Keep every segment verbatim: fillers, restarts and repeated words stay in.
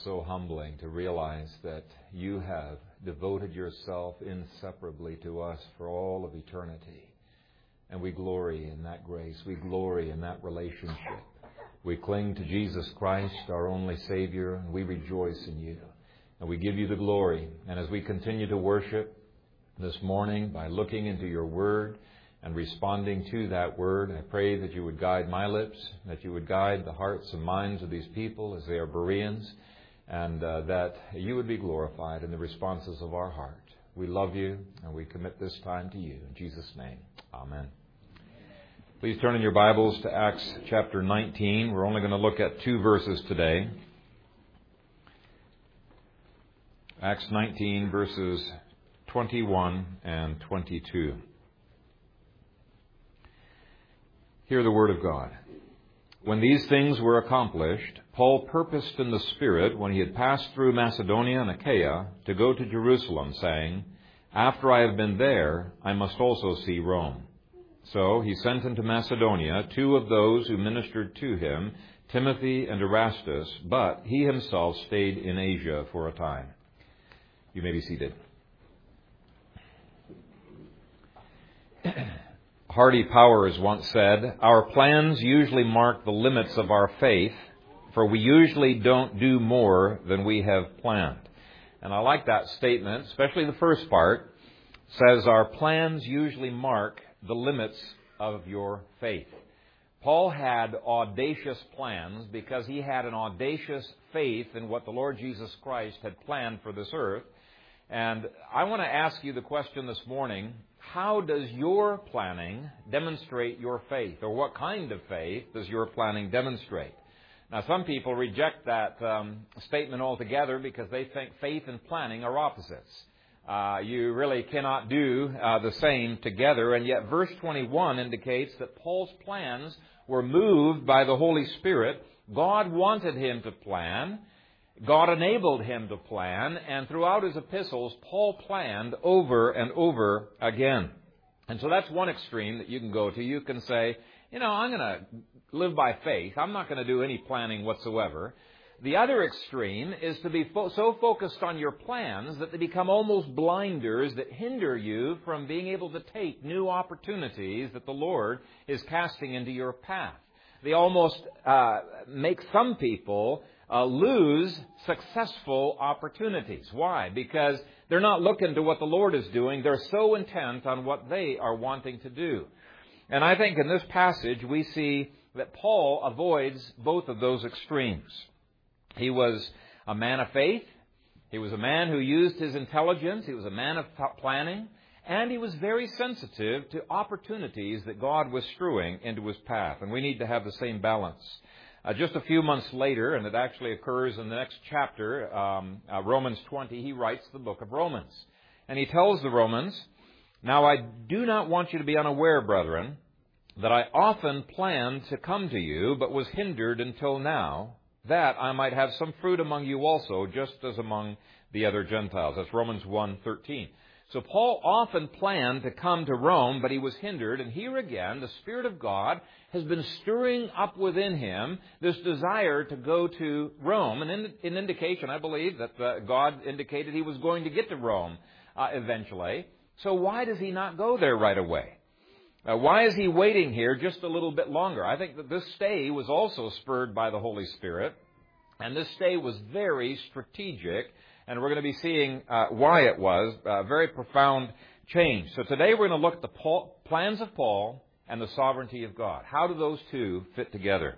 so humbling to realize that you have devoted yourself inseparably to us for all of eternity. And we glory in that grace. We glory in that relationship. We cling to Jesus Christ, our only Savior, and we rejoice in you. And we give you the glory. And as we continue to worship this morning by looking into your word and responding to that word, I pray that you would guide my lips, that you would guide the hearts and minds of these people as they are Bereans, and uh, that you would be glorified in the responses of our heart. We love you, and we commit this time to you. In Jesus' name, amen. Please turn in your Bibles to Acts chapter nineteen. We're only going to look at two verses today. Acts nineteen, verses twenty-one and twenty-two. Hear the word of God. When these things were accomplished, Paul purposed in the Spirit, when he had passed through Macedonia and Achaia, to go to Jerusalem, saying, After I have been there, I must also see Rome. So he sent into Macedonia two of those who ministered to him, Timothy and Erastus, but he himself stayed in Asia for a time. You may be seated. Hardy Powers once said, Our plans usually mark the limits of our faith, for we usually don't do more than we have planned. And I like that statement, especially the first part. Says our plans usually mark the limits of your faith. Paul had audacious plans because he had an audacious faith in what the Lord Jesus Christ had planned for this earth. And I want to ask you the question this morning, how does your planning demonstrate your faith? Or what kind of faith does your planning demonstrate? Now, some people reject that um, statement altogether because they think faith and planning are opposites. Uh, you really cannot do uh, the same together. And yet verse twenty-one indicates that Paul's plans were moved by the Holy Spirit. God wanted him to plan. God enabled him to plan. And throughout his epistles, Paul planned over and over again. And so that's one extreme that you can go to. You can say, you know, I'm going to live by faith. I'm not going to do any planning whatsoever. The other extreme is to be fo- so focused on your plans that they become almost blinders that hinder you from being able to take new opportunities that the Lord is casting into your path. They almost uh, make some people uh, lose successful opportunities. Why? Because they're not looking to what the Lord is doing. They're so intent on what they are wanting to do. And I think in this passage we see that Paul avoids both of those extremes. He was a man of faith. He was a man who used his intelligence. He was a man of planning. And he was very sensitive to opportunities that God was strewing into his path. And we need to have the same balance. Uh, just a few months later, and it actually occurs in the next chapter, um, uh, Romans twenty, he writes the book of Romans. And he tells the Romans, Now I do not want you to be unaware, brethren, that I often planned to come to you, but was hindered until now, that I might have some fruit among you also, just as among the other Gentiles. That's Romans one thirteen. So Paul often planned to come to Rome, but he was hindered. And here again, the Spirit of God has been stirring up within him this desire to go to Rome. And in, in indication, I believe, that uh, God indicated he was going to get to Rome uh, eventually. So why does he not go there right away? Uh, why is he waiting here just a little bit longer? I think that this stay was also spurred by the Holy Spirit, and this stay was very strategic, and we're going to be seeing uh, why it was a very profound change. So today we're going to look at the Paul, plans of Paul and the sovereignty of God. How do those two fit together?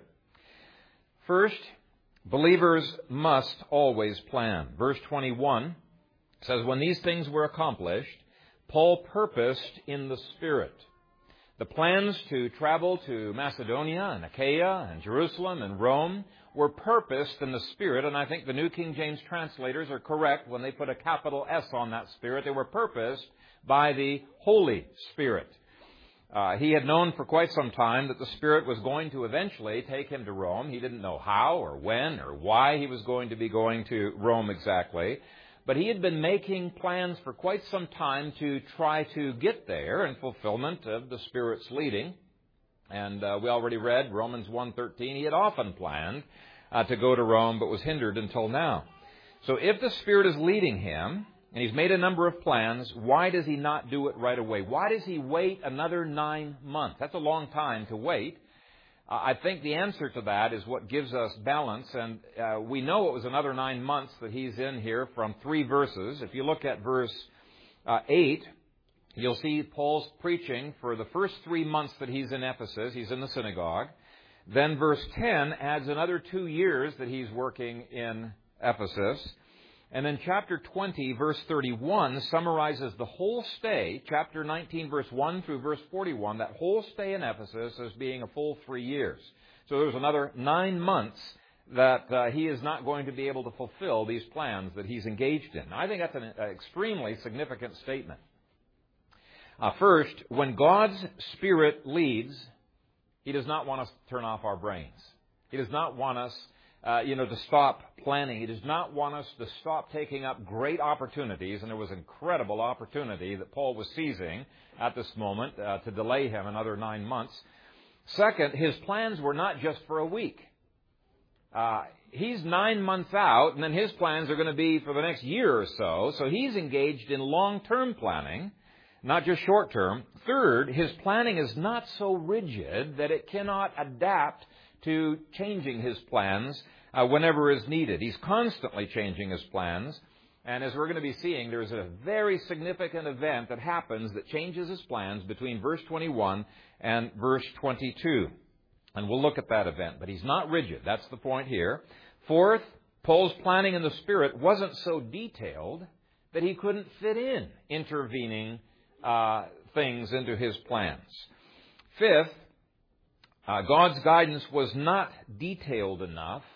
First, believers must always plan. Verse twenty-one says, When these things were accomplished, Paul purposed in the Spirit. The plans to travel to Macedonia and Achaia and Jerusalem and Rome were purposed in the Spirit, and I think the New King James translators are correct when they put a capital S on that Spirit. They were purposed by the Holy Spirit. Uh, he had known for quite some time that the Spirit was going to eventually take him to Rome. He didn't know how or when or why he was going to be going to Rome exactly. But he had been making plans for quite some time to try to get there in fulfillment of the Spirit's leading. And uh, we already read Romans one thirteen. He had often planned uh, to go to Rome, but was hindered until now. So if the Spirit is leading him, and he's made a number of plans, why does he not do it right away? Why does he wait another nine months? That's a long time to wait. Uh, I think the answer to that is what gives us balance. And uh, we know it was another nine months that he's in here from three verses. If you look at verse uh, eight, you'll see Paul's preaching for the first three months that he's in Ephesus. He's in the synagogue. Then verse ten adds another two years that he's working in Ephesus. And then chapter twenty, verse thirty-one, summarizes the whole stay, chapter nineteen, verse one through verse forty-one, that whole stay in Ephesus as being a full three years. So there's another nine months that uh, he is not going to be able to fulfill these plans that he's engaged in. I think that's an uh, extremely significant statement. Uh, first, when God's Spirit leads, He does not want us to turn off our brains. He does not want us Uh, you know, to stop planning. He does not want us to stop taking up great opportunities, and there was incredible opportunity that Paul was seizing at this moment uh, to delay him another nine months. Second, his plans were not just for a week. Uh, he's nine months out, and then his plans are going to be for the next year or so. So he's engaged in long-term planning, not just short-term. Third, his planning is not so rigid that it cannot adapt to changing his plans uh, whenever is needed. He's constantly changing his plans. And as we're going to be seeing, there's a very significant event that happens that changes his plans between verse twenty-one and verse twenty-two. And we'll look at that event. But he's not rigid. That's the point here. Fourth, Paul's planning in the Spirit wasn't so detailed that he couldn't fit in intervening uh, things into his plans. Fifth, Uh, God's guidance was not detailed enough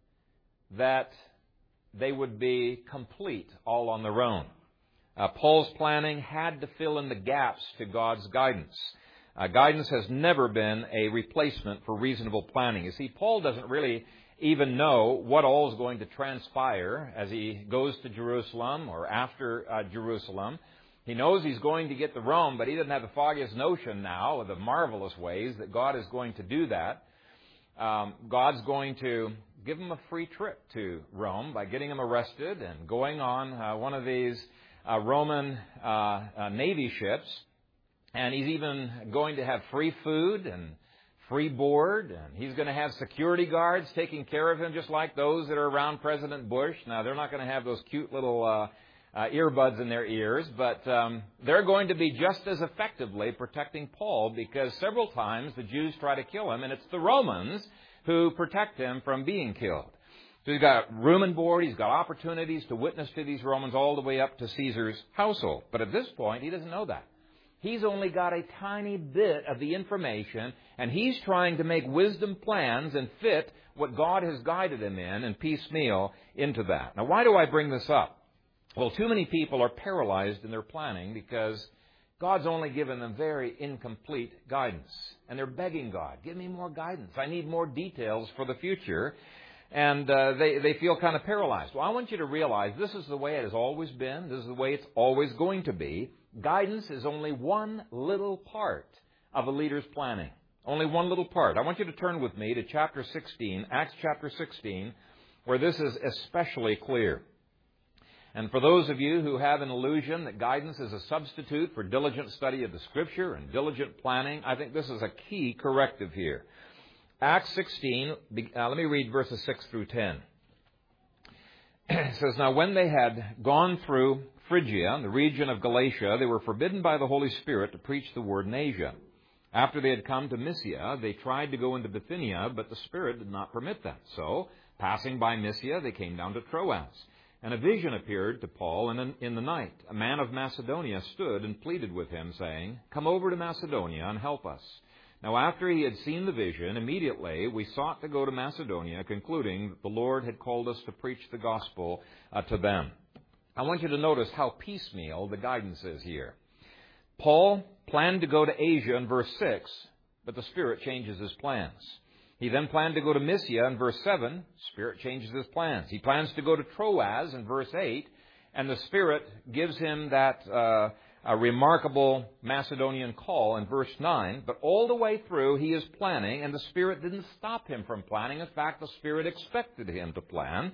that they would be complete all on their own. Uh, Paul's planning had to fill in the gaps to God's guidance. Uh, guidance has never been a replacement for reasonable planning. You see, Paul doesn't really even know what all is going to transpire as he goes to Jerusalem or after uh, Jerusalem. He knows he's going to get to Rome, but he doesn't have the foggiest notion now of the marvelous ways that God is going to do that. Um, God's going to give him a free trip to Rome by getting him arrested and going on uh, one of these uh, Roman uh, uh, Navy ships. And he's even going to have free food and free board. And he's going to have security guards taking care of him just like those that are around President Bush. Now, they're not going to have those cute little Uh, Uh, earbuds in their ears, but um, they're going to be just as effectively protecting Paul because several times the Jews try to kill him, and it's the Romans who protect him from being killed. So he's got room and board, he's got opportunities to witness to these Romans all the way up to Caesar's household. But at this point, he doesn't know that. He's only got a tiny bit of the information, and he's trying to make wisdom plans and fit what God has guided him in and piecemeal into that. Now, why do I bring this up? Well, too many people are paralyzed in their planning because God's only given them very incomplete guidance. And they're begging God, give me more guidance. I need more details for the future. And uh, they, they feel kind of paralyzed. Well, I want you to realize this is the way it has always been. This is the way it's always going to be. Guidance is only one little part of a leader's planning. Only one little part. I want you to turn with me to chapter sixteen, Acts chapter sixteen, where this is especially clear. And for those of you who have an illusion that guidance is a substitute for diligent study of the Scripture and diligent planning, I think this is a key corrective here. Acts sixteen, uh, let me read verses six through ten. It says, Now when they had gone through Phrygia, the region of Galatia, they were forbidden by the Holy Spirit to preach the word in Asia. After they had come to Mysia, they tried to go into Bithynia, but the Spirit did not permit them. So, passing by Mysia, they came down to Troas. And a vision appeared to Paul in, in the night. A man of Macedonia stood and pleaded with him, saying, Come over to Macedonia and help us. Now after he had seen the vision, immediately we sought to go to Macedonia, concluding that the Lord had called us to preach the gospel uh, to them. I want you to notice how piecemeal the guidance is here. Paul planned to go to Asia in verse six, but the Spirit changes his plans. He then planned to go to Mysia in verse seven. Spirit changes his plans. He plans to go to Troas in verse eight. And the Spirit gives him that uh, a remarkable Macedonian call in verse nine, but all the way through he is planning, and the Spirit didn't stop him from planning. In fact, the Spirit expected him to plan.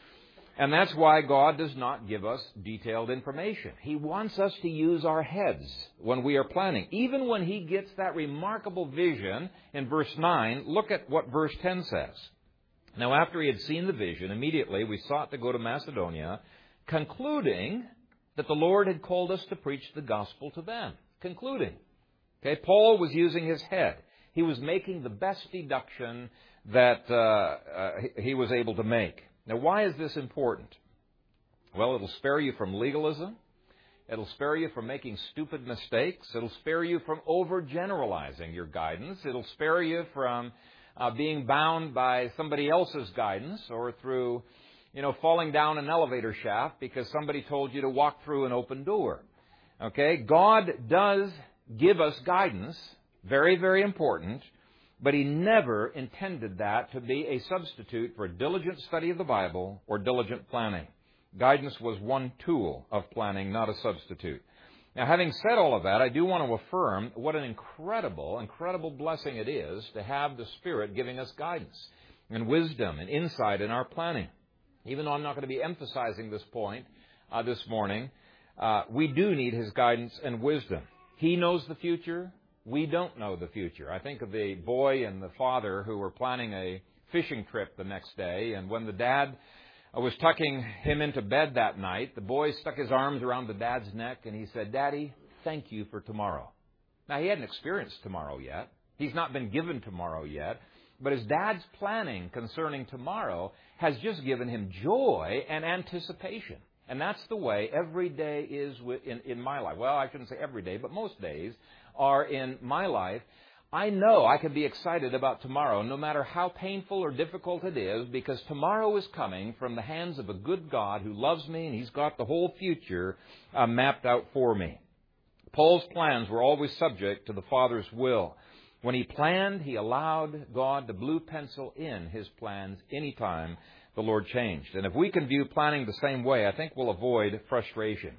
And that's why God does not give us detailed information. He wants us to use our heads when we are planning. Even when he gets that remarkable vision in verse nine, look at what verse ten says. Now, after he had seen the vision, immediately we sought to go to Macedonia, concluding that the Lord had called us to preach the gospel to them. Concluding. Okay, Paul was using his head. He was making the best deduction that uh, uh, he was able to make. Now, why is this important? Well, it'll spare you from legalism. It'll spare you from making stupid mistakes. It'll spare you from overgeneralizing your guidance. It'll spare you from uh, being bound by somebody else's guidance or through, you know, falling down an elevator shaft because somebody told you to walk through an open door. Okay? God does give us guidance. Very, very important. But he never intended that to be a substitute for a diligent study of the Bible or diligent planning. Guidance was one tool of planning, not a substitute. Now, having said all of that, I do want to affirm what an incredible, incredible blessing it is to have the Spirit giving us guidance and wisdom and insight in our planning. Even though I'm not going to be emphasizing this point uh, this morning, uh, we do need his guidance and wisdom. He knows the future. We don't know the future. I think of the boy and the father who were planning a fishing trip the next day, and when the dad was tucking him into bed that night, the boy stuck his arms around the dad's neck and he said, "Daddy, thank you for tomorrow." Now, he hadn't experienced tomorrow yet. He's not been given tomorrow yet. But his dad's planning concerning tomorrow has just given him joy and anticipation. And that's the way every day is in, in my life. Well, I shouldn't say every day, but most days are in my life. I know I can be excited about tomorrow, no matter how painful or difficult it is, because tomorrow is coming from the hands of a good God who loves me, and he's got the whole future uh, mapped out for me. Paul's plans were always subject to the Father's will. When he planned, he allowed God to blue pencil in his plans anytime the Lord changed. And if we can view planning the same way, I think we'll avoid frustration.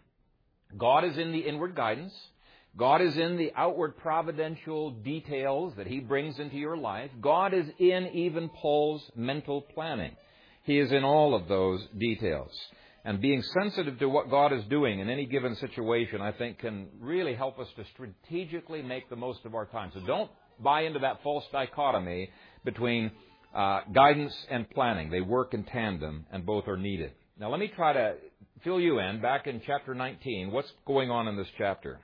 God is in the inward guidance. God is in the outward providential details that he brings into your life. God is in even Paul's mental planning. He is in all of those details. And being sensitive to what God is doing in any given situation, I think, can really help us to strategically make the most of our time. So don't buy into that false dichotomy between uh, guidance and planning. They work in tandem, and both are needed. Now, let me try to fill you in. Back in chapter nineteen, what's going on in this chapter?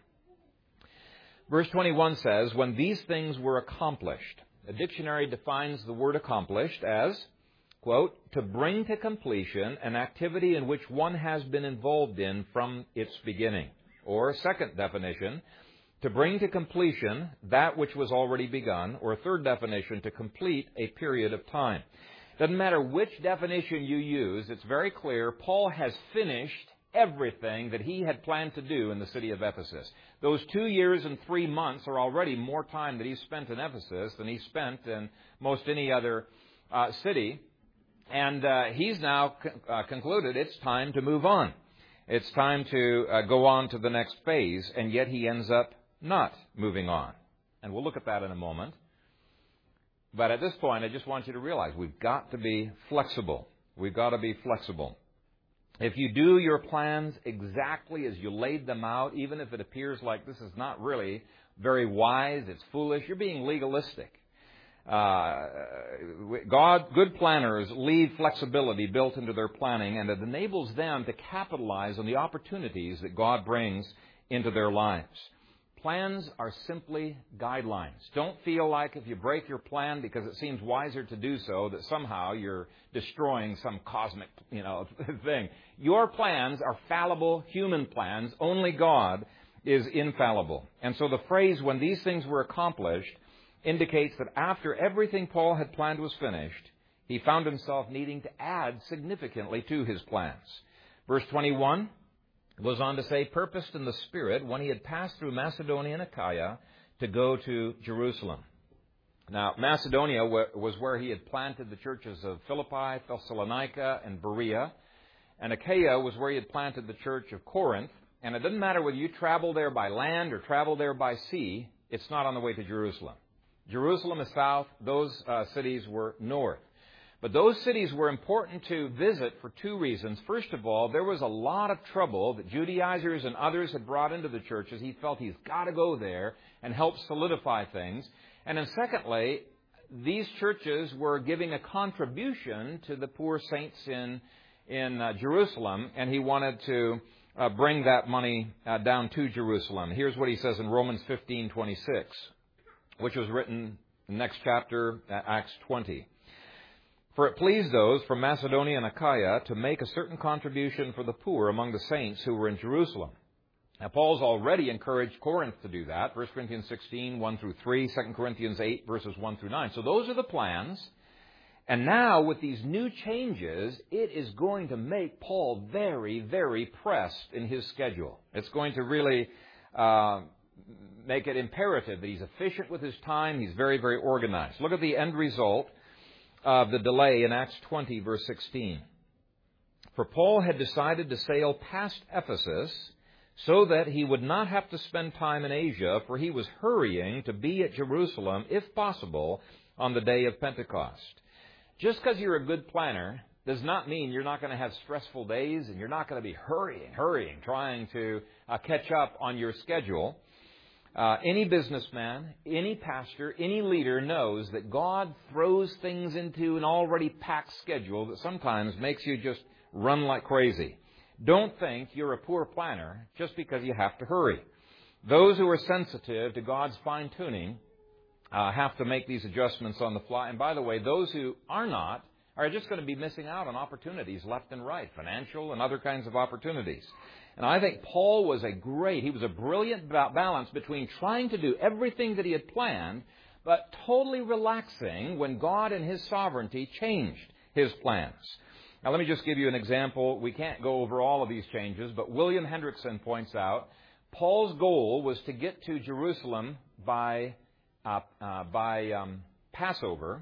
Verse twenty-one says, when these things were accomplished. A dictionary defines the word accomplished as, quote, to bring to completion an activity in which one has been involved in from its beginning. Or, second definition, to bring to completion that which was already begun. Or, third definition, to complete a period of time. Doesn't matter which definition you use, it's very clear Paul has finished everything that he had planned to do in the city of Ephesus. Those two years and three months are already more time that he spent in Ephesus than he spent in most any other uh, city. And uh, he's now con- uh, concluded it's time to move on. It's time to uh, go on to the next phase, and yet he ends up not moving on. And we'll look at that in a moment. But at this point, I just want you to realize we've got to be flexible. We've got to be flexible. If you do your plans exactly as you laid them out, even if it appears like this is not really very wise, it's foolish, you're being legalistic. Uh, God, good planners leave flexibility built into their planning, and it enables them to capitalize on the opportunities that God brings into their lives. Plans are simply guidelines. Don't feel like if you break your plan because it seems wiser to do so, that somehow you're destroying some cosmic, you know, thing. Your plans are fallible human plans. Only God is infallible. And so the phrase, when these things were accomplished, indicates that after everything Paul had planned was finished, he found himself needing to add significantly to his plans. Verse twenty-one goes on to say, purposed in the Spirit when he had passed through Macedonia and Achaia to go to Jerusalem. Now, Macedonia was where he had planted the churches of Philippi, Thessalonica, and Berea. And Achaia was where he had planted the church of Corinth. and it doesn't matter whether you travel there by land or travel there by sea, it's not on the way to Jerusalem. Jerusalem is south. Those uh, cities were north. But those cities were important to visit for two reasons. First of all, there was a lot of trouble that Judaizers and others had brought into the churches. He felt he's got to go there and help solidify things. And then secondly, these churches were giving a contribution to the poor saints in, in uh, Jerusalem, and he wanted to uh, bring that money uh, down to Jerusalem. Here's what he says in Romans fifteen twenty-six, which was written in the next chapter, uh, Acts twenty. For it pleased those from Macedonia and Achaia to make a certain contribution for the poor among the saints who were in Jerusalem. Now, Paul's already encouraged Corinth to do that. First Corinthians sixteen, one through three, Second Corinthians eight, verses one through nine. So those are the plans. And now, with these new changes, it is going to make Paul very, very pressed in his schedule. It's going to really uh, make it imperative that he's efficient with his time. He's very, very organized. Look at the end result of the delay in Acts twenty, verse sixteen. For Paul had decided to sail past Ephesus so that he would not have to spend time in Asia, for he was hurrying to be at Jerusalem, if possible, on the day of Pentecost. Just because you're a good planner does not mean you're not going to have stressful days and you're not going to be hurrying, hurrying, trying to uh, catch up on your schedule. Uh, any businessman, any pastor, any leader knows that God throws things into an already packed schedule that sometimes makes you just run like crazy. Don't think you're a poor planner just because you have to hurry. Those who are sensitive to God's fine-tuning uh, have to make these adjustments on the fly. And by the way, those who are not are just going to be missing out on opportunities left and right, financial and other kinds of opportunities. And I think Paul was a great, he was a brilliant balance between trying to do everything that he had planned, but totally relaxing when God in His sovereignty changed His plans. Now, let me just give you an example. We can't go over all of these changes, but William Hendrickson points out Paul's goal was to get to Jerusalem by, uh, uh, by um, Passover,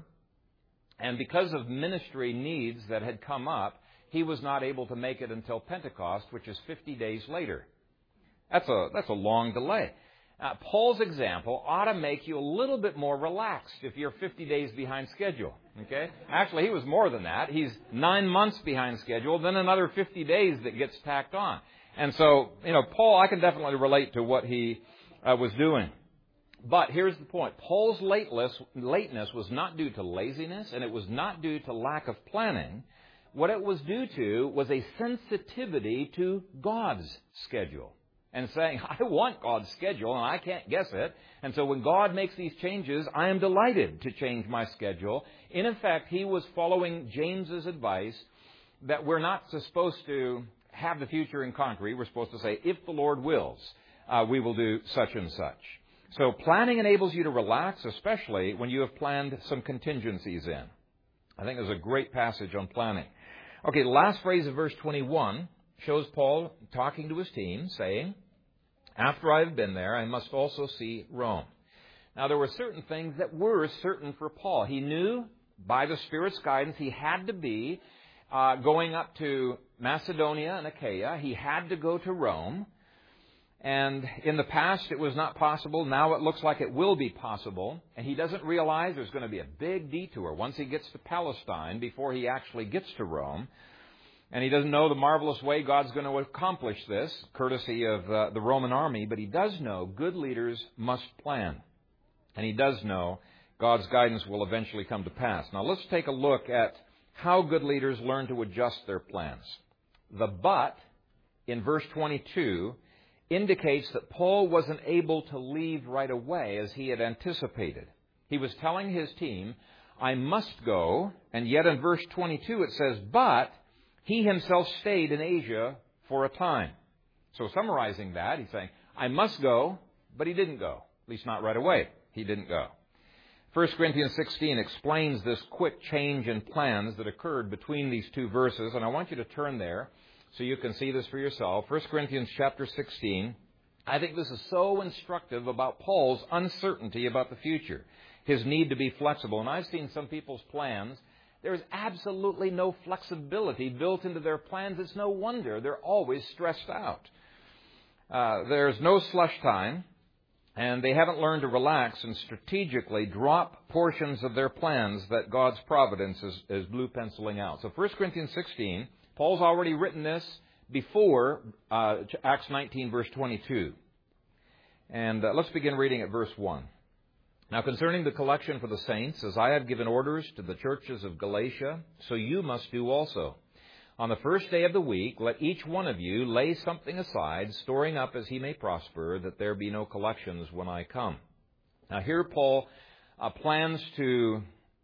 and because of ministry needs that had come up, he was not able to make it until Pentecost, which is fifty days later. That's a, that's a long delay. Uh, Paul's example ought to make you a little bit more relaxed if you're fifty days behind schedule. Okay? Actually, he was more than that. He's nine months behind schedule, then another fifty days that gets tacked on. And so, you know, Paul, I can definitely relate to what he uh, was doing. But here's the point. Paul's lateless, lateness was not due to laziness, and it was not due to lack of planning. What it was due to was a sensitivity to God's schedule. And saying, I want God's schedule, and I can't guess it. And so when God makes these changes, I am delighted to change my schedule. In effect, he was following James's advice that we're not supposed to have the future in concrete. We're supposed to say, if the Lord wills, uh, we will do such and such. So planning enables you to relax, especially when you have planned some contingencies in. I think there's a great passage on planning. Okay, the last phrase of verse twenty-one shows Paul talking to his team, saying, after I have been there, I must also see Rome. Now, there were certain things that were certain for Paul. He knew by the Spirit's guidance he had to be uh, going up to Macedonia and Achaia. He had to go to Rome. And in the past, it was not possible. Now it looks like it will be possible. And he doesn't realize there's going to be a big detour once he gets to Palestine before he actually gets to Rome. And he doesn't know the marvelous way God's going to accomplish this, courtesy of uh, the Roman army. But he does know good leaders must plan. And he does know God's guidance will eventually come to pass. Now let's take a look at how good leaders learn to adjust their plans. The but in verse twenty-two indicates that Paul wasn't able to leave right away as he had anticipated. He was telling his team, I must go, and yet in verse twenty-two it says, but he himself stayed in Asia for a time. So summarizing that, he's saying, I must go, but he didn't go. At least not right away. He didn't go. First Corinthians sixteen explains this quick change in plans that occurred between these two verses, and I want you to turn there so you can see this for yourself. First Corinthians chapter sixteen. I think this is so instructive about Paul's uncertainty about the future, his need to be flexible. And I've seen some people's plans. There's absolutely no flexibility built into their plans. It's no wonder they're always stressed out. Uh, there's no slush time, and they haven't learned to relax and strategically drop portions of their plans that God's providence is, is blue penciling out. So First Corinthians sixteen, Paul's already written this before uh, Acts nineteen, verse twenty-two. And uh, let's begin reading at verse one. Now concerning the collection for the saints, as I have given orders to the churches of Galatia, so you must do also. On the first day of the week, let each one of you lay something aside, storing up as he may prosper, that there be no collections when I come. Now here Paul uh, plans to,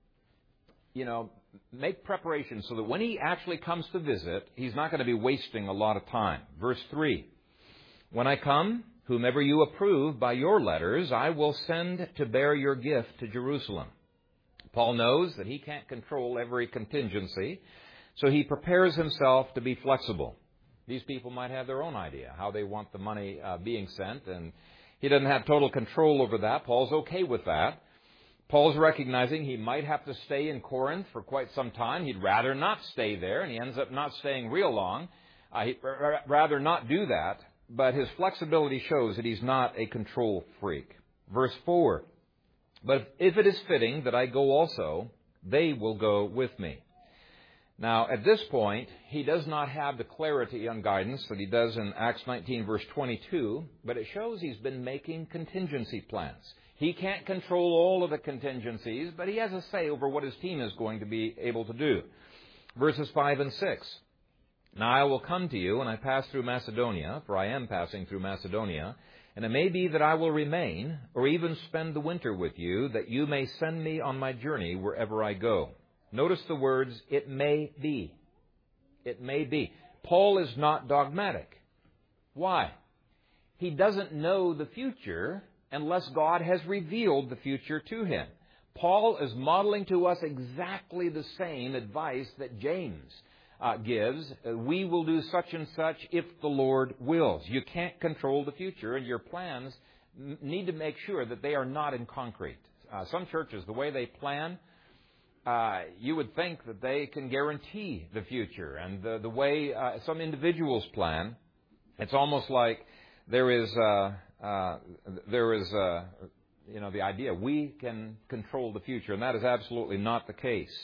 you know, make preparations so that when he actually comes to visit, he's not going to be wasting a lot of time. Verse three, when I come, whomever you approve by your letters, I will send to bear your gift to Jerusalem. Paul knows that he can't control every contingency, so he prepares himself to be flexible. These people might have their own idea how they want the money uh, being sent, and he doesn't have total control over that. Paul's okay with that. Paul's recognizing he might have to stay in Corinth for quite some time. He'd rather not stay there, and he ends up not staying real long. Uh, he'd r- rather not do that, but his flexibility shows that he's not a control freak. Verse four, but if it is fitting that I go also, they will go with me. Now, at this point, he does not have the clarity on guidance that he does in Acts nineteen, verse twenty-two, but it shows he's been making contingency plans. He can't control all of the contingencies, but he has a say over what his team is going to be able to do. Verses five and six. Now I will come to you when I pass through Macedonia, for I am passing through Macedonia, and it may be that I will remain, or even spend the winter with you, that you may send me on my journey wherever I go. Notice the words, it may be. It may be. Paul is not dogmatic. Why? He doesn't know the future unless God has revealed the future to him. Paul is modeling to us exactly the same advice that James uh, gives. We will do such and such if the Lord wills. You can't control the future, and your plans need to make sure that they are not in concrete. Uh, some churches, the way they plan, Uh, you would think that they can guarantee the future. And the, the way uh, some individuals plan, it's almost like there is, uh, uh, there is, uh, you know, the idea we can control the future, and that is absolutely not the case.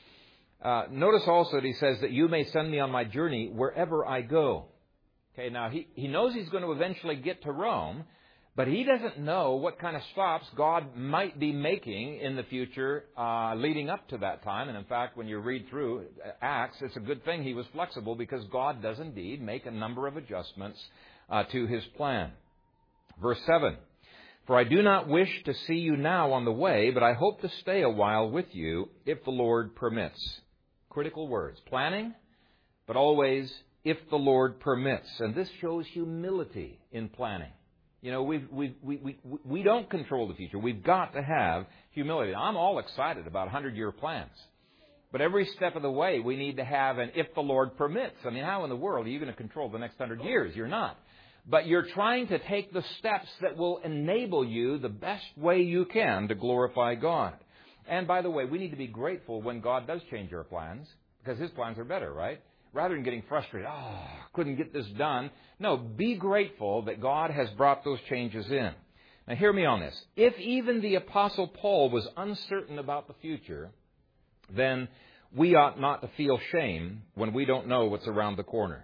Uh, notice also that he says that you may send me on my journey wherever I go. Okay, now he, he knows he's going to eventually get to Rome, but he doesn't know what kind of stops God might be making in the future uh, leading up to that time. And in fact, when you read through Acts, it's a good thing he was flexible, because God does indeed make a number of adjustments uh, to his plan. Verse seven, for I do not wish to see you now on the way, but I hope to stay a while with you if the Lord permits. Critical words. Planning, but always if the Lord permits. And this shows humility in planning. You know, we've, we've, we we we don't control the future. We've got to have humility. I'm all excited about hundred-year plans. But every step of the way, we need to have an if the Lord permits. I mean, how in the world are you going to control the next hundred years? You're not. But you're trying to take the steps that will enable you the best way you can to glorify God. And by the way, we need to be grateful when God does change our plans, because His plans are better, right? Rather than getting frustrated, oh, couldn't get this done. No, be grateful that God has brought those changes in. Now, hear me on this. If even the Apostle Paul was uncertain about the future, then we ought not to feel shame when we don't know what's around the corner.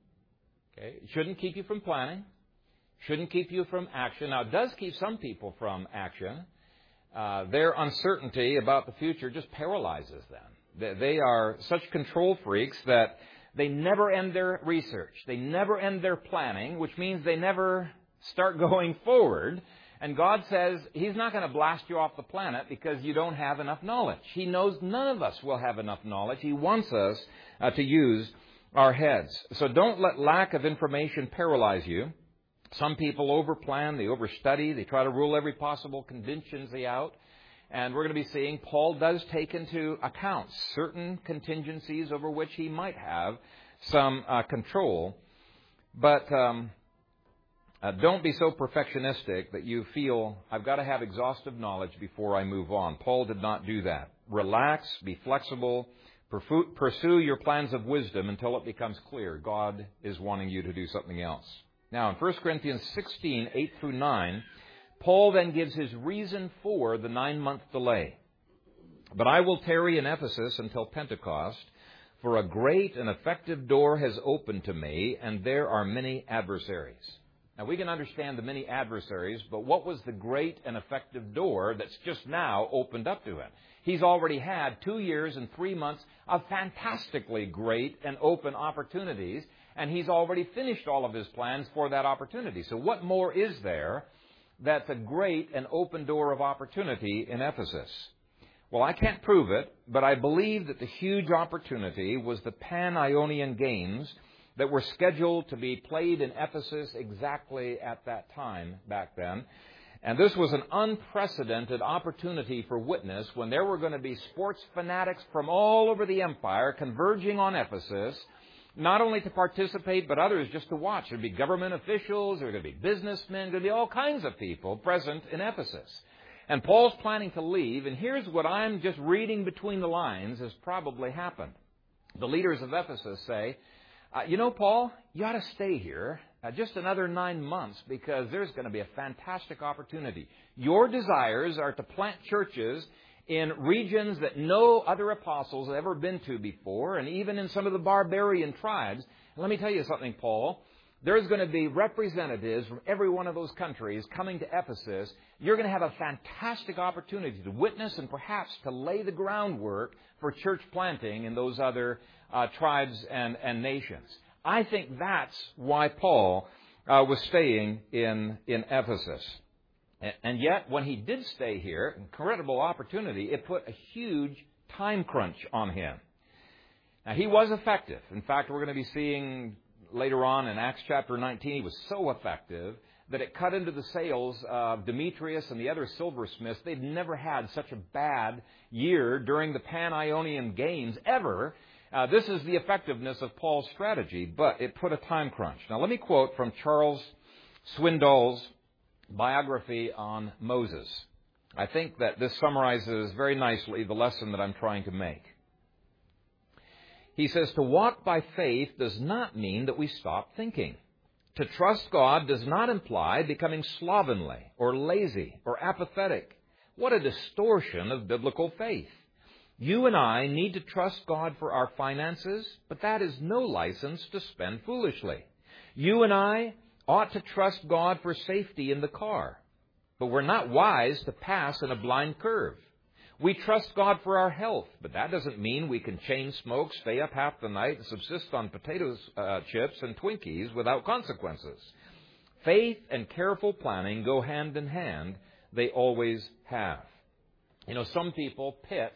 Okay? It shouldn't keep you from planning. Shouldn't keep you from action. Now, it does keep some people from action. Uh, their uncertainty about the future just paralyzes them. They are such control freaks that they never end their research. They never end their planning, which means they never start going forward. And God says He's not going to blast you off the planet because you don't have enough knowledge. He knows none of us will have enough knowledge. He wants us uh, to use our heads. So don't let lack of information paralyze you. Some people overplan, they overstudy, they try to rule every possible contingency out. And we're going to be seeing Paul does take into account certain contingencies over which he might have some uh, control. But um, uh, don't be so perfectionistic that you feel, I've got to have exhaustive knowledge before I move on. Paul did not do that. Relax, be flexible, pursue your plans of wisdom until it becomes clear God is wanting you to do something else. Now, in First Corinthians sixteen, eight through nine, Paul then gives his reason for the nine-month delay. But I will tarry in Ephesus until Pentecost, for a great and effective door has opened to me, and there are many adversaries. Now, we can understand the many adversaries, but what was the great and effective door that's just now opened up to him? He's already had two years and three months of fantastically great and open opportunities, and he's already finished all of his plans for that opportunity. So what more is there that's a great and open door of opportunity in Ephesus? Well, I can't prove it, but I believe that the huge opportunity was the Pan-Ionian Games that were scheduled to be played in Ephesus exactly at that time back then. And this was an unprecedented opportunity for witness when there were going to be sports fanatics from all over the empire converging on Ephesus, not only to participate, but others just to watch. There would be government officials, there would be businessmen, there would be all kinds of people present in Ephesus. And Paul's planning to leave, and here's what I'm just reading between the lines has probably happened. The leaders of Ephesus say, Uh, you know, Paul, you ought to stay here uh, just another nine months because there's going to be a fantastic opportunity. Your desires are to plant churches in regions that no other apostles have ever been to before, and even in some of the barbarian tribes. And let me tell you something, Paul. There's going to be representatives from every one of those countries coming to Ephesus. You're going to have a fantastic opportunity to witness and perhaps to lay the groundwork for church planting in those other uh, tribes and, and nations. I think that's why Paul uh, was staying in, in Ephesus. And yet, when he did stay here, incredible opportunity, it put a huge time crunch on him. Now, he was effective. In fact, we're going to be seeing later on in Acts chapter nineteen, he was so effective that it cut into the sales of Demetrius and the other silversmiths. They'd never had such a bad year during the Pan-Ionian Games ever. Uh, this is the effectiveness of Paul's strategy, but it put a time crunch. Now, let me quote from Charles Swindoll's biography on Moses. I think that this summarizes very nicely the lesson that I'm trying to make. He says, to walk by faith does not mean that we stop thinking. To trust God does not imply becoming slovenly or lazy or apathetic. What a distortion of biblical faith. You and I need to trust God for our finances, but that is no license to spend foolishly. You and I ought to trust God for safety in the car, but we're not wise to pass in a blind curve. We trust God for our health, but that doesn't mean we can chain smoke, stay up half the night, and subsist on potatoes, uh, chips, and Twinkies without consequences. Faith and careful planning go hand in hand. They always have. You know, some people pit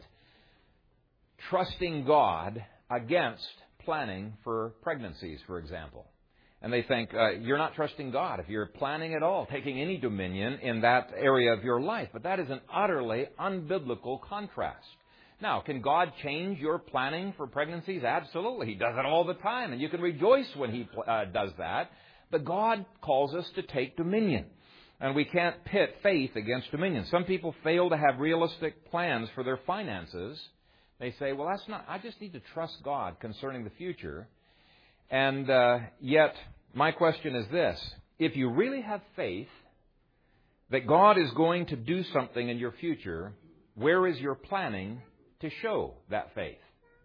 trusting God against planning for pregnancies, for example. And they think, uh, you're not trusting God if you're planning at all, taking any dominion in that area of your life. But that is an utterly unbiblical contrast. Now, can God change your planning for pregnancies? Absolutely. He does it all the time, and you can rejoice when He uh, does that. But God calls us to take dominion, and we can't pit faith against dominion. Some people fail to have realistic plans for their finances. They say, well, that's not, I just need to trust God concerning the future. And uh, yet, my question is this. If you really have faith that God is going to do something in your future, where is your planning to show that faith?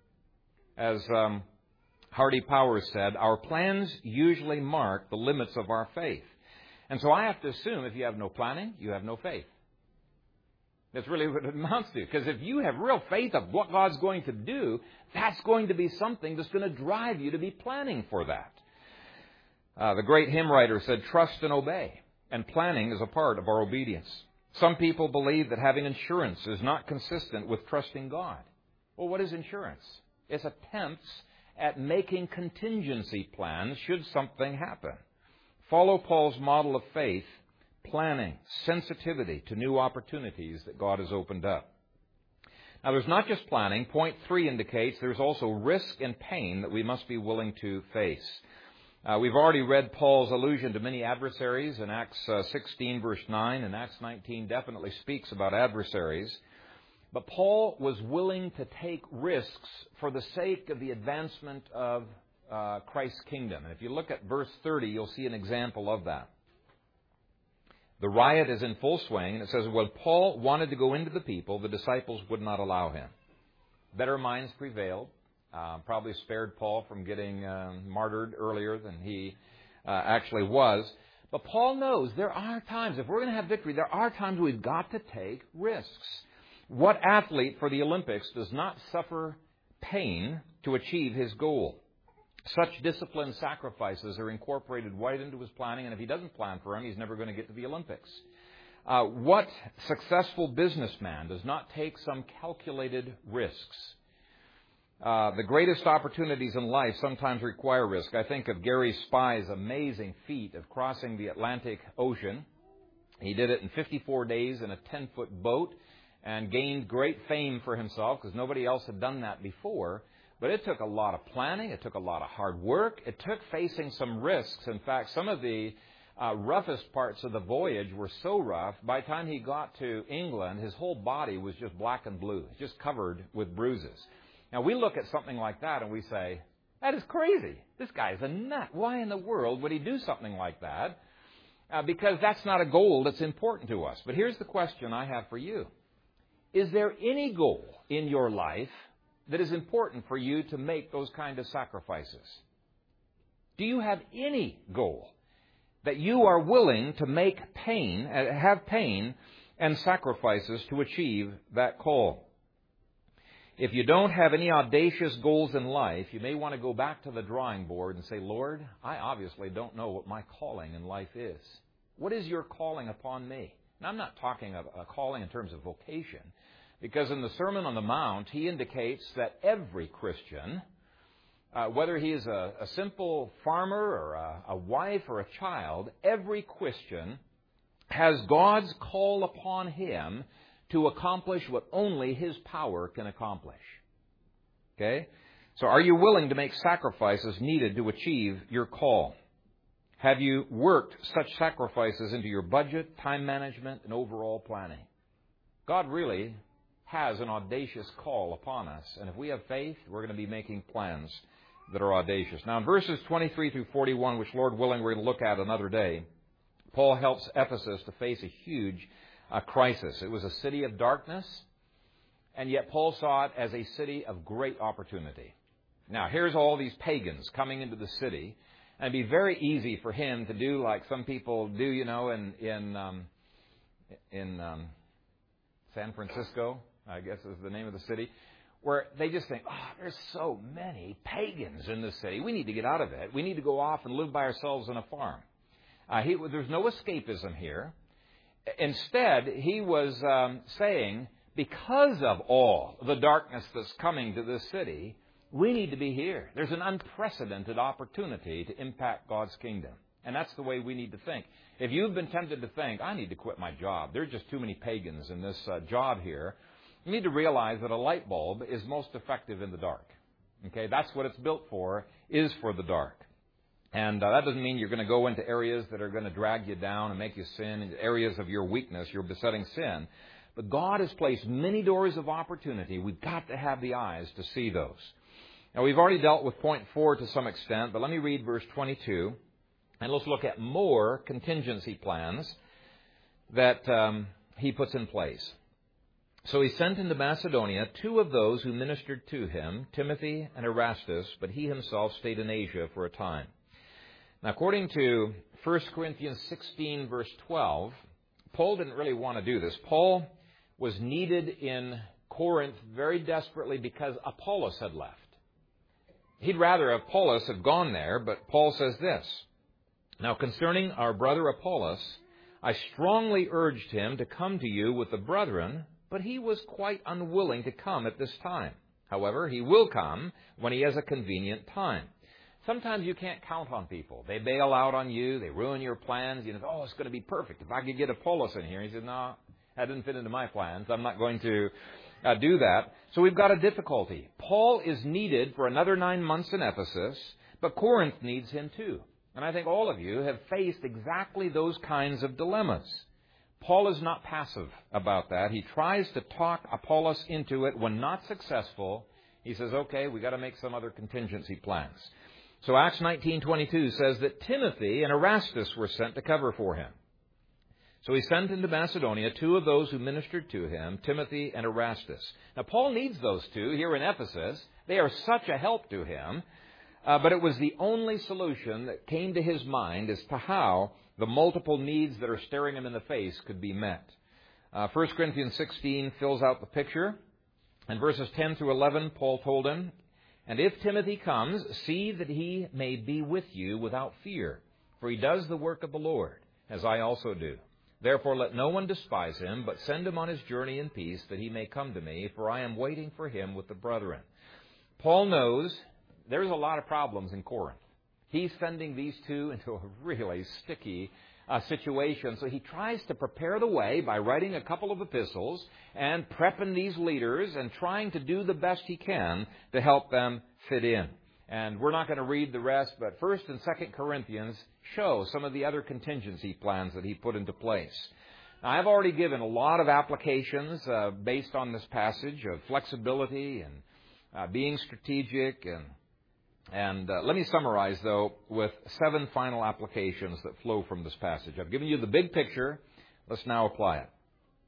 As um, Hardy Powers said, our plans usually mark the limits of our faith. And so I have to assume if you have no planning, you have no faith. That's really what it amounts to. Because if you have real faith of what God's going to do, that's going to be something that's going to drive you to be planning for that. Uh, the great hymn writer said, trust and obey. And planning is a part of our obedience. Some people believe that having insurance is not consistent with trusting God. Well, what is insurance? It's attempts at making contingency plans should something happen. Follow Paul's model of faith, planning, sensitivity to new opportunities that God has opened up. Now, there's not just planning. Point three indicates there's also risk and pain that we must be willing to face. Uh, we've already read Paul's allusion to many adversaries in Acts uh, sixteen, verse nine, and Acts nineteen definitely speaks about adversaries. But Paul was willing to take risks for the sake of the advancement of uh, Christ's kingdom. And if you look at verse thirty, you'll see an example of that. The riot is in full swing, and it says, when Paul wanted to go into the people, the disciples would not allow him. Better minds prevailed, uh, probably spared Paul from getting uh, martyred earlier than he uh, actually was. But Paul knows there are times, if we're going to have victory, there are times we've got to take risks. What athlete for the Olympics does not suffer pain to achieve his goal? Such disciplined sacrifices are incorporated right into his planning, and if he doesn't plan for them, he's never going to get to the Olympics. Uh, what successful businessman does not take some calculated risks? Uh, the greatest opportunities in life sometimes require risk. I think of Gary Spy's amazing feat of crossing the Atlantic Ocean. He did it in fifty-four days in a ten-foot boat and gained great fame for himself because nobody else had done that before. But it took a lot of planning. It took a lot of hard work. It took facing some risks. In fact, some of the uh, roughest parts of the voyage were so rough, by the time he got to England, his whole body was just black and blue, just covered with bruises. Now, we look at something like that and we say, that is crazy. This guy's a nut. Why in the world would he do something like that? Uh, because that's not a goal that's important to us. But here's the question I have for you. Is there any goal in your life that is important for you to make those kind of sacrifices? Do you have any goal that you are willing to make pain, have pain and sacrifices to achieve that call? If you don't have any audacious goals in life, you may want to go back to the drawing board and say, Lord, I obviously don't know what my calling in life is. What is your calling upon me? And I'm not talking of a calling in terms of vocation, because in the Sermon on the Mount, he indicates that every Christian, uh, whether he is a, a simple farmer or a, a wife or a child, every Christian has God's call upon him to accomplish what only his power can accomplish. Okay? So are you willing to make sacrifices needed to achieve your call? Have you worked such sacrifices into your budget, time management, and overall planning? God really has an audacious call upon us. And if we have faith, we're going to be making plans that are audacious. Now, in verses twenty-three through forty-one, which, Lord willing, we're going to look at another day, Paul helps Ephesus to face a huge uh, crisis. It was a city of darkness, and yet Paul saw it as a city of great opportunity. Now, here's all these pagans coming into the city, and it'd be very easy for him to do like some people do, you know, in in um, in um, San Francisco, I guess is the name of the city, where they just think, oh, there's so many pagans in this city. We need to get out of it. We need to go off and live by ourselves on a farm. Uh, he, there's no escapism here. Instead, he was um, saying, because of all the darkness that's coming to this city, we need to be here. There's an unprecedented opportunity to impact God's kingdom. And that's the way we need to think. If you've been tempted to think, I need to quit my job, there's just too many pagans in this uh, job here, you need to realize that a light bulb is most effective in the dark. Okay, that's what it's built for, is for the dark. And uh, that doesn't mean you're going to go into areas that are going to drag you down and make you sin, into areas of your weakness, your besetting sin. But God has placed many doors of opportunity. We've got to have the eyes to see those. Now, we've already dealt with point four to some extent, but let me read verse twenty-two, and let's look at more contingency plans that um, he puts in place. So he sent into Macedonia two of those who ministered to him, Timothy and Erastus, but he himself stayed in Asia for a time. Now, according to First Corinthians sixteen, verse twelve, Paul didn't really want to do this. Paul was needed in Corinth very desperately because Apollos had left. He'd rather Apollos have gone there, but Paul says this, now concerning our brother Apollos, I strongly urged him to come to you with the brethren, but he was quite unwilling to come at this time. However, he will come when he has a convenient time. Sometimes you can't count on people. They bail out on you. They ruin your plans. You know, oh, it's going to be perfect. If I could get Apollos in here. He said, no, that didn't fit into my plans. I'm not going to uh, do that. So we've got a difficulty. Paul is needed for another nine months in Ephesus, but Corinth needs him too. And I think all of you have faced exactly those kinds of dilemmas. Paul is not passive about that. He tries to talk Apollos into it. When not successful, he says, okay, we've got to make some other contingency plans. So Acts nineteen twenty-two says that Timothy and Erastus were sent to cover for him. So he sent into Macedonia two of those who ministered to him, Timothy and Erastus. Now, Paul needs those two here in Ephesus. They are such a help to him. Uh, but it was the only solution that came to his mind as to how the multiple needs that are staring him in the face could be met. Uh, First Corinthians sixteen fills out the picture. In verses ten through eleven, Paul told him, "And if Timothy comes, see that he may be with you without fear, for he does the work of the Lord, as I also do. Therefore let no one despise him, but send him on his journey in peace, that he may come to me, for I am waiting for him with the brethren." Paul knows there's a lot of problems in Corinth. He's sending these two into a really sticky uh, situation. So he tries to prepare the way by writing a couple of epistles and prepping these leaders and trying to do the best he can to help them fit in. And we're not going to read the rest, but First and Second Corinthians show some of the other contingency plans that he put into place. Now, I've already given a lot of applications uh, based on this passage of flexibility and uh, being strategic. And, and uh, let me summarize, though, with seven final applications that flow from this passage. I've given you the big picture. Let's now apply it.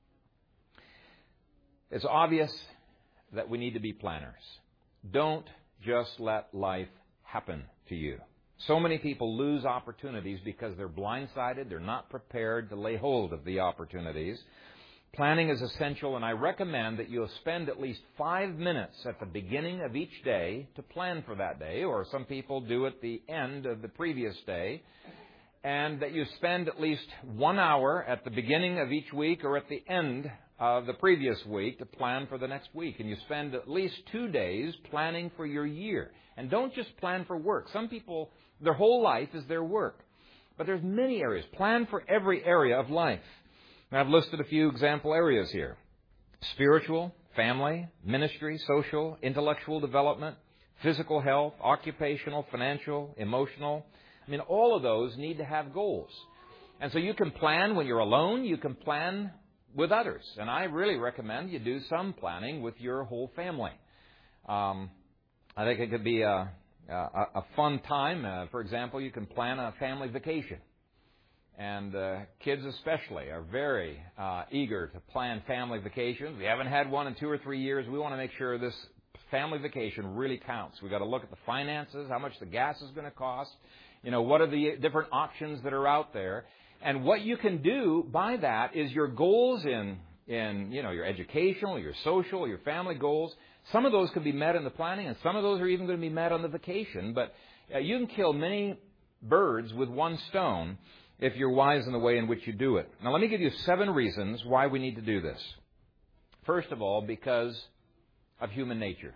It's obvious that we need to be planners. Don't just let life happen to you. So many people lose opportunities because they're blindsided. They're not prepared to lay hold of the opportunities. Planning is essential, and I recommend that you'll spend at least five minutes at the beginning of each day to plan for that day, or some people do at the end of the previous day, and that you spend at least one hour at the beginning of each week or at the end of the previous week to plan for the next week. And you spend at least two days planning for your year. And don't just plan for work. Some people, their whole life is their work. But there's many areas. Plan for every area of life. And I've listed a few example areas here. Spiritual, family, ministry, social, intellectual development, physical health, occupational, financial, emotional. I mean, all of those need to have goals. And so you can plan when you're alone. You can plan with others. And I really recommend you do some planning with your whole family. Um, I think it could be a, a, a fun time. Uh, for example, you can plan a family vacation. And uh, kids especially are very uh, eager to plan family vacations. We haven't had one in two or three years. We want to make sure this family vacation really counts. We've got to look at the finances, how much the gas is going to cost, you know, what are the different options that are out there. And what you can do by that is your goals in, in, you know, your educational, your social, your family goals. Some of those can be met in the planning, and some of those are even going to be met on the vacation. But uh, you can kill many birds with one stone if you're wise in the way in which you do it. Now, let me give you seven reasons why we need to do this. First of all, because of human nature.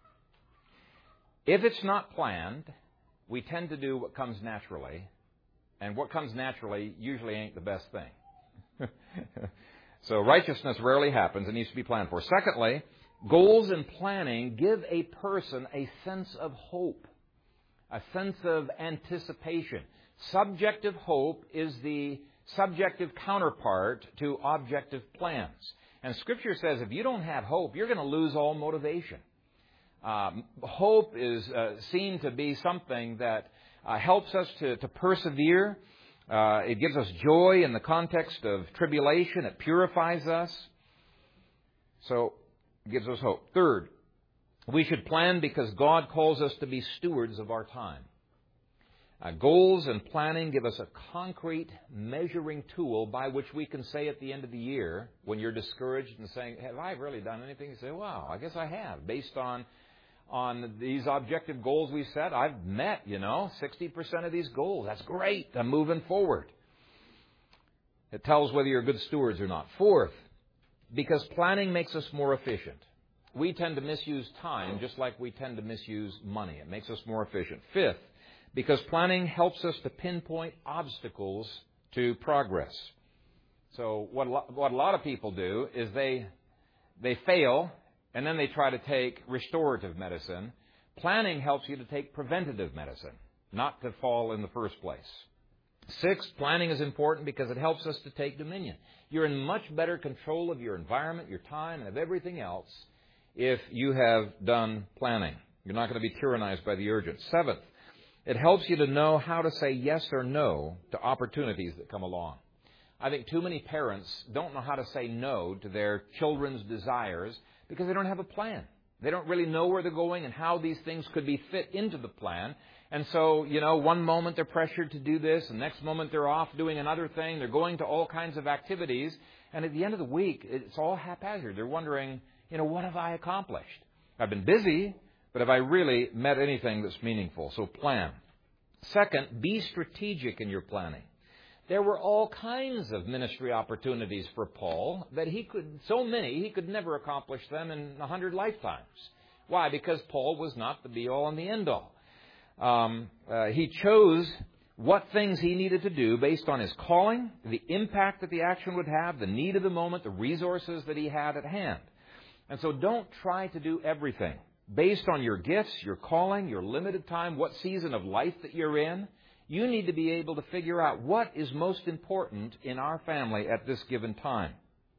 If it's not planned, we tend to do what comes naturally. And what comes naturally usually ain't the best thing. So righteousness rarely happens. It needs to be planned for. Secondly, goals and planning give a person a sense of hope, a sense of anticipation. Subjective hope is the subjective counterpart to objective plans. And Scripture says if you don't have hope, you're going to lose all motivation. Um, hope is uh, seen to be something that Uh, helps us to, to persevere. Uh, it gives us joy in the context of tribulation. It purifies us. So it gives us hope. Third, we should plan because God calls us to be stewards of our time. Uh, goals and planning give us a concrete measuring tool by which we can say at the end of the year, when you're discouraged and saying, have I really done anything? You say, wow, I guess I have, based on On these objective goals we set. I've met, you know, sixty percent of these goals. That's great. I'm moving forward. It tells whether you're good stewards or not. Fourth, because planning makes us more efficient. We tend to misuse time just like we tend to misuse money. It makes us more efficient. Fifth, because planning helps us to pinpoint obstacles to progress. So what what a lot of people do is they they fail, and then they try to take restorative medicine. Planning helps you to take preventative medicine, not to fall in the first place. Six, planning is important because it helps us to take dominion. You're in much better control of your environment, your time, and of everything else if you have done planning. You're not going to be tyrannized by the urgent. Seventh, It helps you to know how to say yes or no to opportunities that come along. I think too many parents don't know how to say no to their children's desires because they don't have a plan. They don't really know where they're going and how these things could be fit into the plan. And so, you know, one moment they're pressured to do this, and the next moment they're off doing another thing. They're going to all kinds of activities. And at the end of the week, it's all haphazard. They're wondering, you know, what have I accomplished? I've been busy, but have I really met anything that's meaningful? So plan. Second, be strategic in your planning. There were all kinds of ministry opportunities for Paul that he could, so many, he could never accomplish them in a hundred lifetimes. Why? Because Paul was not the be-all and the end-all. Um, uh, he chose what things he needed to do based on his calling, the impact that the action would have, the need of the moment, the resources that he had at hand. And so don't try to do everything. Based on your gifts, your calling, your limited time, what season of life that you're in, you need to be able to figure out what is most important in our family at this given time.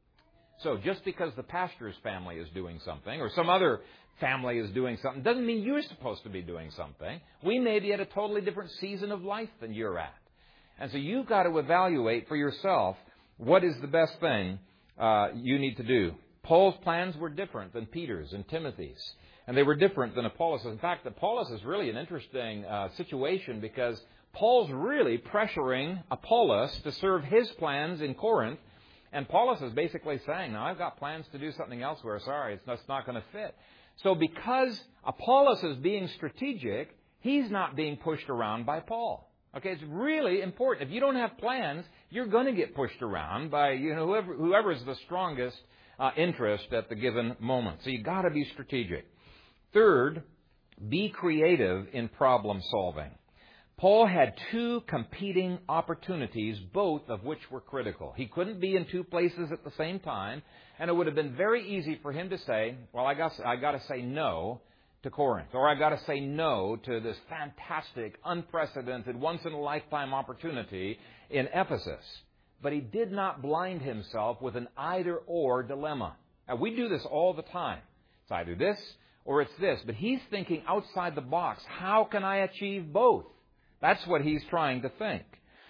So just because the pastor's family is doing something or some other family is doing something doesn't mean you're supposed to be doing something. We may be at a totally different season of life than you're at. And so you've got to evaluate for yourself what is the best thing uh, you need to do. Paul's plans were different than Peter's and Timothy's. And they were different than Apollos'. In fact, Apollos is really an interesting uh, situation because Paul's really pressuring Apollos to serve his plans in Corinth. And Apollos is basically saying, now I've got plans to do something elsewhere. Sorry, it's just not going to fit. So because Apollos is being strategic, he's not being pushed around by Paul. Okay, it's really important. If you don't have plans, you're going to get pushed around by, you know, whoever whoever's the strongest uh, interest at the given moment. So you've got to be strategic. Third, be creative in problem solving. Paul had two competing opportunities, both of which were critical. He couldn't be in two places at the same time, and it would have been very easy for him to say, well, I got, I got to say no to Corinth, or I got to say no to this fantastic, unprecedented, once-in-a-lifetime opportunity in Ephesus. But he did not blind himself with an either-or dilemma. Now, we do this all the time. It's either this or it's this. But he's thinking outside the box. How can I achieve both? That's what he's trying to think.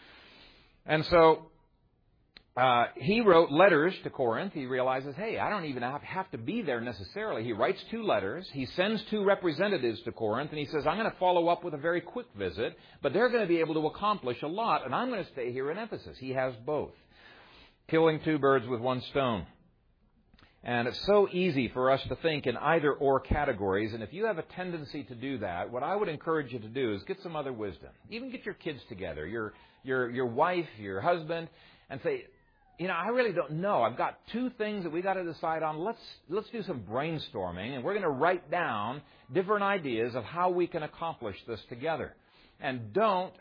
And so uh, he wrote letters to Corinth. He realizes, hey, I don't even have to be there necessarily. He writes two letters. He sends two representatives to Corinth. And he says, I'm going to follow up with a very quick visit. But they're going to be able to accomplish a lot. And I'm going to stay here in Ephesus. He has both. Killing two birds with one stone. And it's so easy for us to think in either-or categories. And if you have a tendency to do that, what I would encourage you to do is get some other wisdom. Even get your kids together, your your your wife, your husband, and say, you know, I really don't know. I've got two things that we got to decide on. Let's let's do some brainstorming, and we're going to write down different ideas of how we can accomplish this together. And don't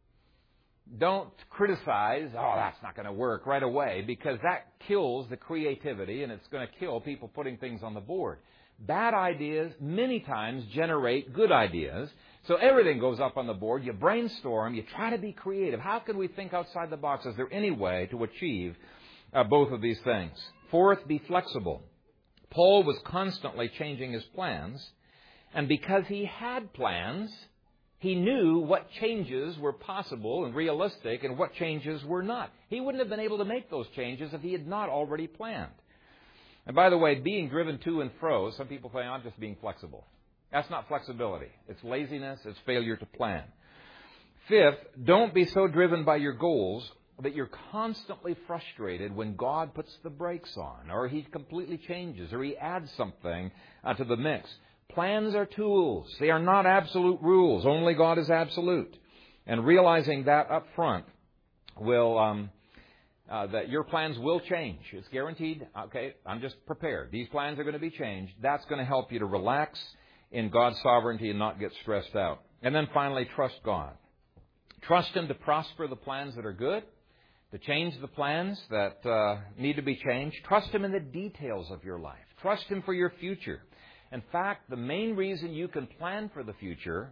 Don't criticize, oh, that's not going to work right away, because that kills the creativity and it's going to kill people putting things on the board. Bad ideas many times generate good ideas. So everything goes up on the board. You brainstorm. You try to be creative. How can we think outside the box? Is there any way to achieve uh, both of these things? Fourth, be flexible. Paul was constantly changing his plans. And because he had plans, he knew what changes were possible and realistic and what changes were not. He wouldn't have been able to make those changes if he had not already planned. And by the way, being driven to and fro, some people say, I'm just being flexible. That's not flexibility. It's laziness. It's failure to plan. Fifth, don't be so driven by your goals that you're constantly frustrated when God puts the brakes on, or He completely changes, or He adds something uh, to the mix. Plans are tools. They are not absolute rules. Only God is absolute. And realizing that up front will, um, uh, that your plans will change. It's guaranteed. Okay, I'm just prepared. These plans are going to be changed. That's going to help you to relax in God's sovereignty and not get stressed out. And then finally, trust God. Trust Him to prosper the plans that are good, to change the plans that uh, need to be changed. Trust Him in the details of your life. Trust Him for your future. In fact, the main reason you can plan for the future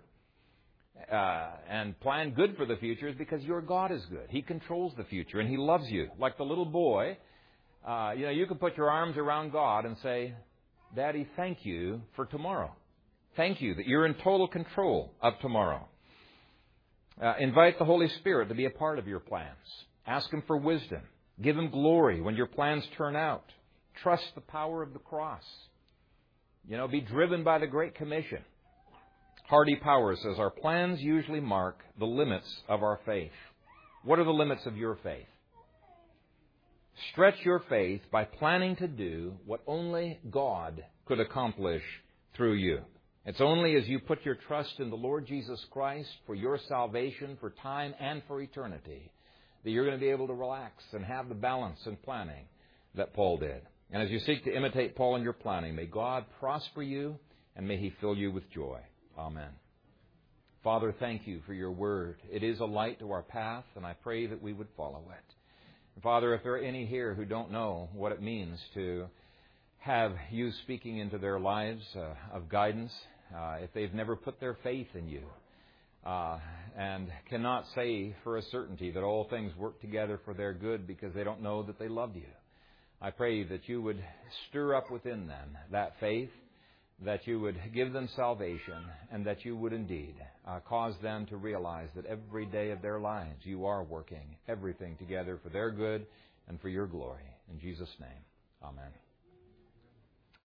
uh, and plan good for the future is because your God is good. He controls the future and He loves you. Like the little boy, uh, you know, you can put your arms around God and say, Daddy, thank you for tomorrow. Thank you that you're in total control of tomorrow. Uh, invite the Holy Spirit to be a part of your plans. Ask Him for wisdom. Give Him glory when your plans turn out. Trust the power of the cross. You know, be driven by the Great Commission. Hardy Power says our plans usually mark the limits of our faith. What are the limits of your faith? Stretch your faith by planning to do what only God could accomplish through you. It's only as you put your trust in the Lord Jesus Christ for your salvation, for time and for eternity, that you're going to be able to relax and have the balance and planning that Paul did. And as you seek to imitate Paul in your planning, may God prosper you and may He fill you with joy. Amen. Father, thank You for Your word. It is a light to our path, and I pray that we would follow it. And Father, if there are any here who don't know what it means to have You speaking into their lives uh, of guidance, uh, if they've never put their faith in You, uh, and cannot say for a certainty that all things work together for their good because they don't know that they love You, I pray that You would stir up within them that faith, that You would give them salvation, and that You would indeed uh, cause them to realize that every day of their lives You are working everything together for their good and for Your glory. In Jesus' name, amen.